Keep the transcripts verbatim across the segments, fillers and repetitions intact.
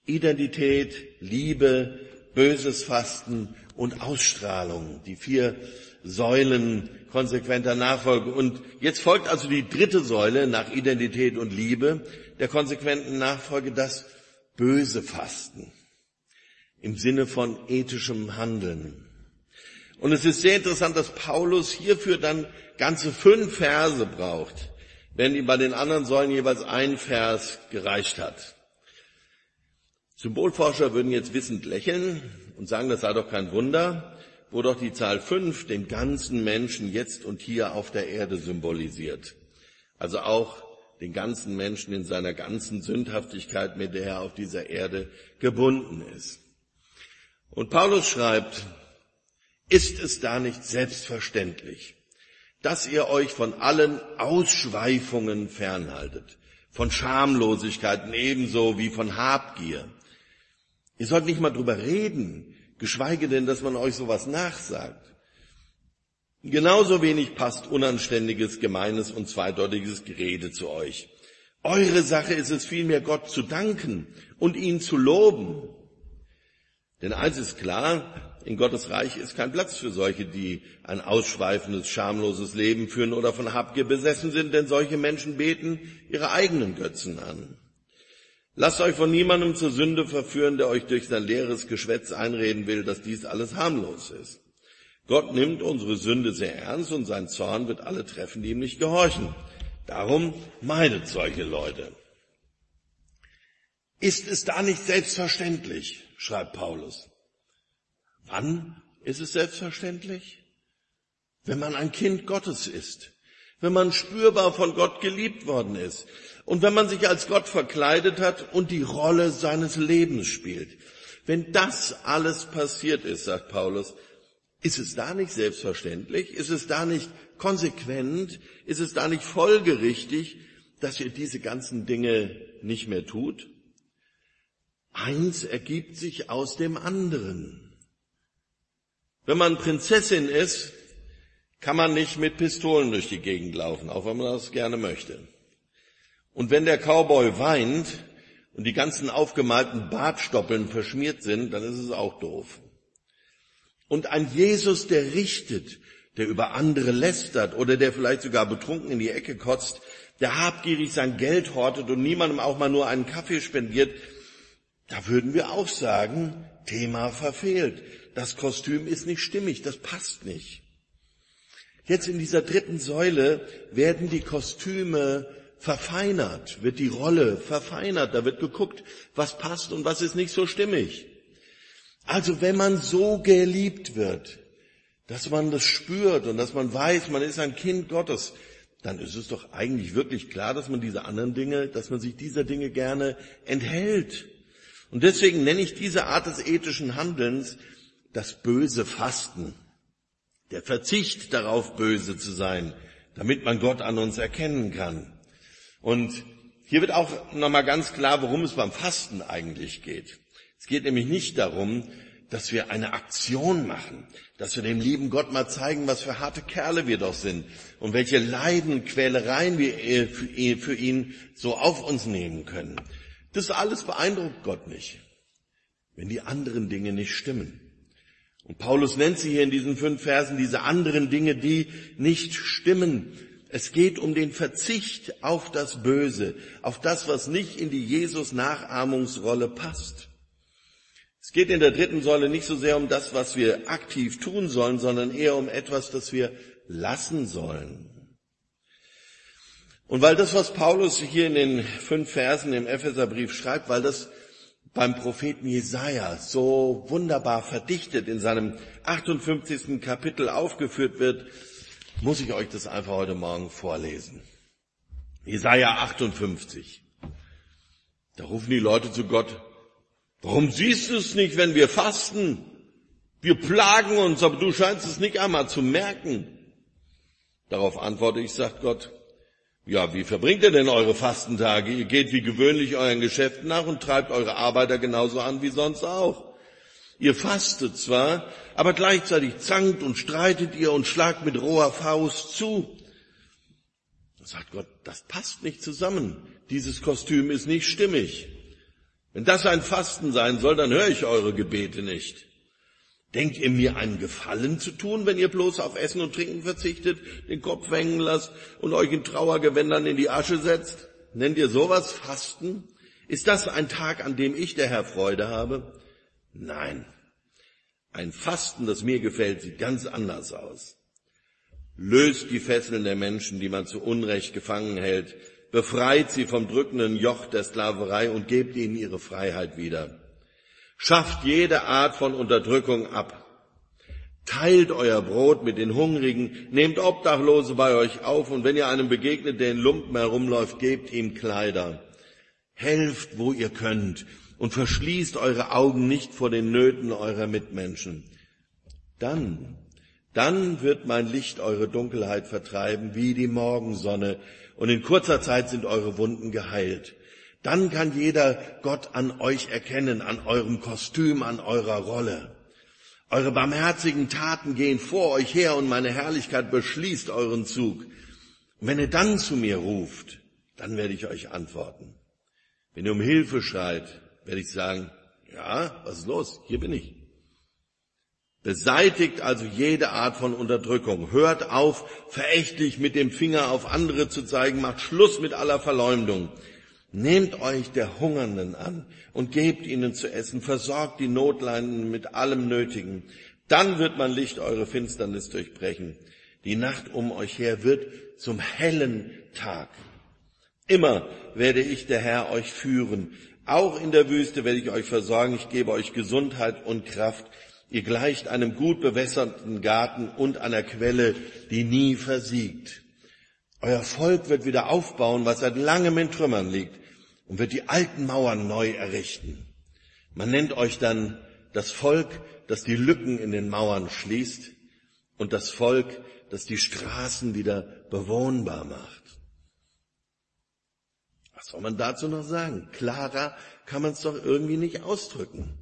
Identität, Liebe, böses Fasten und Ausstrahlung. Die vier Säulen konsequenter Nachfolge. Und jetzt folgt also die dritte Säule nach Identität und Liebe der konsequenten Nachfolge, das böse Fasten im Sinne von ethischem Handeln. Und es ist sehr interessant, dass Paulus hierfür dann ganze fünf Verse braucht, während ihm bei den anderen Säulen jeweils ein Vers gereicht hat. Symbolforscher würden jetzt wissend lächeln und sagen, das sei doch kein Wunder, wo doch die Zahl fünf den ganzen Menschen jetzt und hier auf der Erde symbolisiert. Also auch den ganzen Menschen in seiner ganzen Sündhaftigkeit, mit der er auf dieser Erde gebunden ist. Und Paulus schreibt, ist es da nicht selbstverständlich, dass ihr euch von allen Ausschweifungen fernhaltet, von Schamlosigkeiten ebenso wie von Habgier? Ihr sollt nicht mal drüber reden, geschweige denn, dass man euch sowas nachsagt. Genauso wenig passt unanständiges, gemeines und zweideutiges Gerede zu euch. Eure Sache ist es vielmehr, Gott zu danken und ihn zu loben. Denn eins ist klar, in Gottes Reich ist kein Platz für solche, die ein ausschweifendes, schamloses Leben führen oder von Habgier besessen sind, denn solche Menschen beten ihre eigenen Götzen an. Lasst euch von niemandem zur Sünde verführen, der euch durch sein leeres Geschwätz einreden will, dass dies alles harmlos ist. Gott nimmt unsere Sünde sehr ernst und sein Zorn wird alle treffen, die ihm nicht gehorchen. Darum meidet solche Leute. Ist es da nicht selbstverständlich, schreibt Paulus. Wann ist es selbstverständlich? Wenn man ein Kind Gottes ist, wenn man spürbar von Gott geliebt worden ist und wenn man sich als Gott verkleidet hat und die Rolle seines Lebens spielt. Wenn das alles passiert ist, sagt Paulus, ist es da nicht selbstverständlich? Ist es da nicht konsequent? Ist es da nicht folgerichtig, dass ihr diese ganzen Dinge nicht mehr tut? Eins ergibt sich aus dem anderen. Wenn man Prinzessin ist, kann man nicht mit Pistolen durch die Gegend laufen, auch wenn man das gerne möchte. Und wenn der Cowboy weint und die ganzen aufgemalten Bartstoppeln verschmiert sind, dann ist es auch doof. Und ein Jesus, der richtet, der über andere lästert oder der vielleicht sogar betrunken in die Ecke kotzt, der habgierig sein Geld hortet und niemandem auch mal nur einen Kaffee spendiert, da würden wir auch sagen, Thema verfehlt. Das Kostüm ist nicht stimmig, das passt nicht. Jetzt in dieser dritten Säule werden die Kostüme verfeinert, wird die Rolle verfeinert, da wird geguckt, was passt und was ist nicht so stimmig. Also wenn man so geliebt wird, dass man das spürt und dass man weiß, man ist ein Kind Gottes, dann ist es doch eigentlich wirklich klar, dass man diese anderen Dinge, dass man sich dieser Dinge gerne enthält. Und deswegen nenne ich diese Art des ethischen Handelns das böse Fasten, der Verzicht darauf, böse zu sein, damit man Gott an uns erkennen kann. Und hier wird auch nochmal ganz klar, worum es beim Fasten eigentlich geht. Es geht nämlich nicht darum, dass wir eine Aktion machen, dass wir dem lieben Gott mal zeigen, was für harte Kerle wir doch sind und welche Leiden, Quälereien wir für ihn so auf uns nehmen können. Das alles beeindruckt Gott nicht, wenn die anderen Dinge nicht stimmen. Und Paulus nennt sie hier in diesen fünf Versen diese anderen Dinge, die nicht stimmen. Es geht um den Verzicht auf das Böse, auf das, was nicht in die Jesus-Nachahmungsrolle passt. Es geht in der dritten Säule nicht so sehr um das, was wir aktiv tun sollen, sondern eher um etwas, das wir lassen sollen. Und weil das, was Paulus hier in den fünf Versen im Epheserbrief schreibt, weil das beim Propheten Jesaja so wunderbar verdichtet in seinem achtundfünfzigsten Kapitel aufgeführt wird, muss ich euch das einfach heute Morgen vorlesen. Jesaja achtundfünfzig. Da rufen die Leute zu Gott, warum siehst du es nicht, wenn wir fasten? Wir plagen uns, aber du scheinst es nicht einmal zu merken. Darauf antworte ich, sagt Gott, ja, wie verbringt ihr denn eure Fastentage? Ihr geht wie gewöhnlich euren Geschäften nach und treibt eure Arbeiter genauso an wie sonst auch. Ihr fastet zwar, aber gleichzeitig zankt und streitet ihr und schlagt mit roher Faust zu. Da sagt Gott, das passt nicht zusammen. Dieses Kostüm ist nicht stimmig. Wenn das ein Fasten sein soll, dann höre ich eure Gebete nicht. Denkt ihr mir einen Gefallen zu tun, wenn ihr bloß auf Essen und Trinken verzichtet, den Kopf hängen lasst und euch in Trauergewändern in die Asche setzt? Nennt ihr sowas Fasten? Ist das ein Tag, an dem ich, der Herr, Freude habe? Nein. Ein Fasten, das mir gefällt, sieht ganz anders aus. Löst die Fesseln der Menschen, die man zu Unrecht gefangen hält, befreit sie vom drückenden Joch der Sklaverei und gebt ihnen ihre Freiheit wieder. Schafft jede Art von Unterdrückung ab. Teilt euer Brot mit den Hungrigen, nehmt Obdachlose bei euch auf und wenn ihr einem begegnet, der in Lumpen herumläuft, gebt ihm Kleider. Helft, wo ihr könnt und verschließt eure Augen nicht vor den Nöten eurer Mitmenschen. Dann, dann wird mein Licht eure Dunkelheit vertreiben wie die Morgensonne und in kurzer Zeit sind eure Wunden geheilt. Dann kann jeder Gott an euch erkennen, an eurem Kostüm, an eurer Rolle. Eure barmherzigen Taten gehen vor euch her und meine Herrlichkeit beschließt euren Zug. Und wenn ihr dann zu mir ruft, dann werde ich euch antworten. Wenn ihr um Hilfe schreit, werde ich sagen, ja, was ist los? Hier bin ich. Beseitigt also jede Art von Unterdrückung. Hört auf, verächtlich mit dem Finger auf andere zu zeigen. Macht Schluss mit aller Verleumdung. Nehmt euch der Hungernden an und gebt ihnen zu essen. Versorgt die Notleidenden mit allem Nötigen. Dann wird mein Licht eure Finsternis durchbrechen. Die Nacht um euch her wird zum hellen Tag. Immer werde ich, der Herr, euch führen. Auch in der Wüste werde ich euch versorgen. Ich gebe euch Gesundheit und Kraft. Ihr gleicht einem gut bewässerten Garten und einer Quelle, die nie versiegt. Euer Volk wird wieder aufbauen, was seit langem in Trümmern liegt, und wird die alten Mauern neu errichten. Man nennt euch dann das Volk, das die Lücken in den Mauern schließt, und das Volk, das die Straßen wieder bewohnbar macht. Was soll man dazu noch sagen? Klarer kann man es doch irgendwie nicht ausdrücken.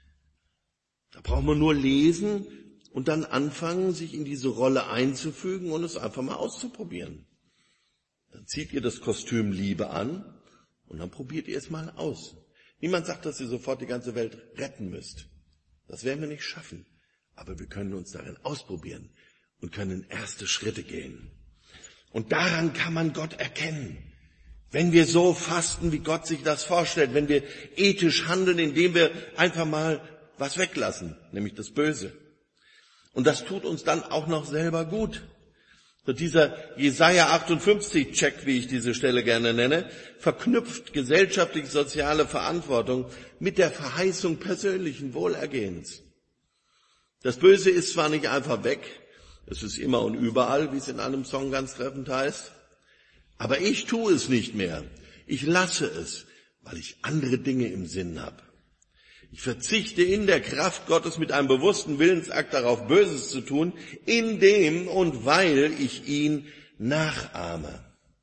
Da braucht man nur lesen und dann anfangen, sich in diese Rolle einzufügen und es einfach mal auszuprobieren. Dann zieht ihr das Kostüm Liebe an und dann probiert ihr es mal aus. Niemand sagt, dass ihr sofort die ganze Welt retten müsst. Das werden wir nicht schaffen. Aber wir können uns darin ausprobieren und können erste Schritte gehen. Und daran kann man Gott erkennen. Wenn wir so fasten, wie Gott sich das vorstellt, wenn wir ethisch handeln, indem wir einfach mal was weglassen, nämlich das Böse. Und das tut uns dann auch noch selber gut. So dieser Jesaja achtundfünfzig-Check, wie ich diese Stelle gerne nenne, verknüpft gesellschaftlich-soziale Verantwortung mit der Verheißung persönlichen Wohlergehens. Das Böse ist zwar nicht einfach weg, es ist immer und überall, wie es in einem Song ganz treffend heißt, aber ich tue es nicht mehr. Ich lasse es, weil ich andere Dinge im Sinn habe. Ich verzichte in der Kraft Gottes mit einem bewussten Willensakt darauf, Böses zu tun, indem und weil ich ihn nachahme.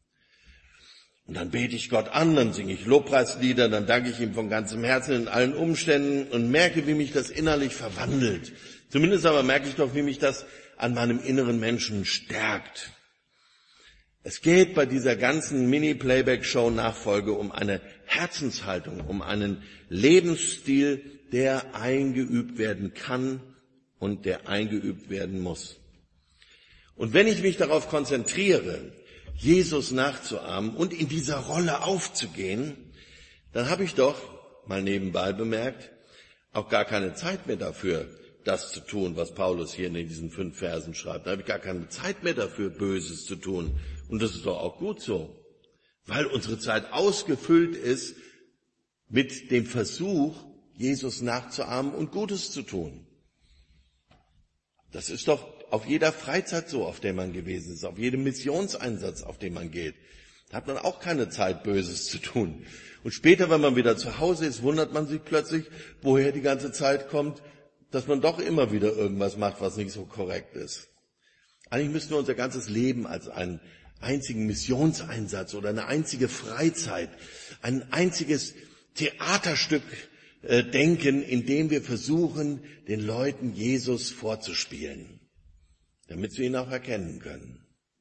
Und dann bete ich Gott an, dann singe ich Lobpreislieder, dann danke ich ihm von ganzem Herzen in allen Umständen und merke, wie mich das innerlich verwandelt. Zumindest aber merke ich doch, wie mich das an meinem inneren Menschen stärkt. Es geht bei dieser ganzen Mini-Playback-Show-Nachfolge um eine Herzenshaltung, um einen Lebensstil, der eingeübt werden kann und der eingeübt werden muss. Und wenn ich mich darauf konzentriere, Jesus nachzuahmen und in dieser Rolle aufzugehen, dann habe ich doch, mal nebenbei bemerkt, auch gar keine Zeit mehr dafür, das zu tun, was Paulus hier in diesen fünf Versen schreibt. Da habe ich gar keine Zeit mehr dafür, Böses zu tun. Und das ist doch auch gut so, weil unsere Zeit ausgefüllt ist mit dem Versuch, Jesus nachzuahmen und Gutes zu tun. Das ist doch auf jeder Freizeit so, auf der man gewesen ist, auf jedem Missionseinsatz, auf dem man geht. Da hat man auch keine Zeit, Böses zu tun. Und später, wenn man wieder zu Hause ist, wundert man sich plötzlich, woher die ganze Zeit kommt, dass man doch immer wieder irgendwas macht, was nicht so korrekt ist. Eigentlich müssten wir unser ganzes Leben als einen einzigen Missionseinsatz oder eine einzige Freizeit, ein einziges Theaterstück äh, denken, in dem wir versuchen, den Leuten Jesus vorzuspielen, damit sie ihn auch erkennen können.